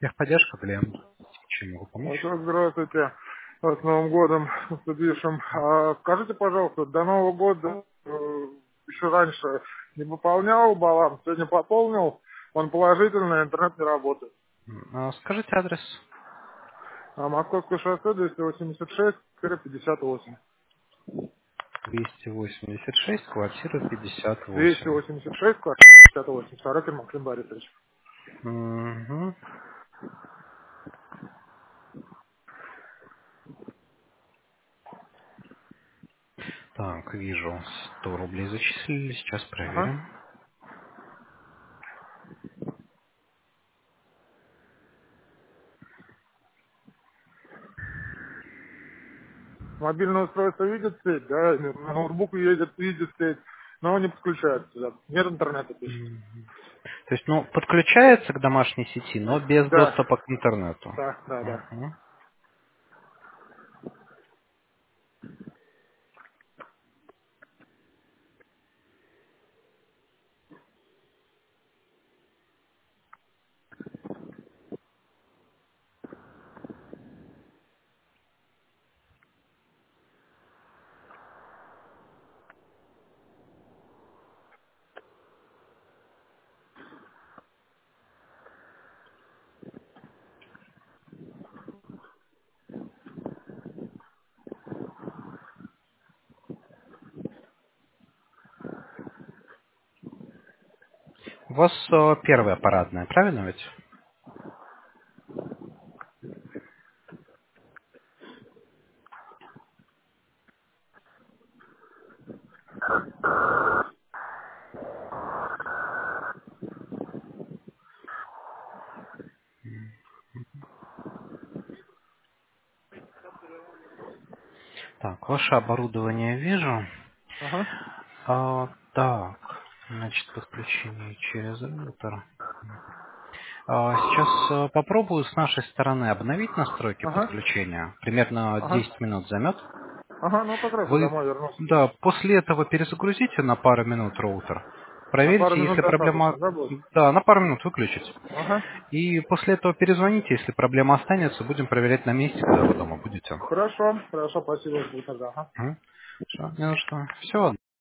Техподдержка, клиент. Чем могу Вот, помочь? здравствуйте. С Новым годом наступившим. Скажите, пожалуйста, до Нового года, еще раньше не пополнял баланс, сегодня пополнил, он положительный, интернет не работает. Скажите адрес. Московское шоссе 286-58. 286, квартира 58. 286, 58. Сорокин Максим Борисович. Угу. Так, вижу, 100 рублей зачислили, сейчас Ага. проверим. Мобильное устройство видит сеть, да, на ноутбук видит сеть, но не подключается сюда. Нет интернета, пишет. То есть, ну, подключается к домашней сети, но без Да, доступа к интернету. да. Мгм. У вас первая парадная, правильно ведь? Так, ваше оборудование вижу. Ага, Так, значит, подключение через роутер. Сейчас попробую с нашей стороны обновить настройки ага, подключения. Примерно ага. 10 минут займет. Ага, ну как раз я Вы, домой вернулся. да, после этого перезагрузите на пару минут роутер. На пару Проверьте, минут если достаточно, проблема... да, будет? Да, на пару минут выключить. Ага. И после этого перезвоните, если проблема останется, будем проверять на месте, когда вы дома будете. Хорошо, спасибо, будет тогда. Ага. Всё, не за что. Все,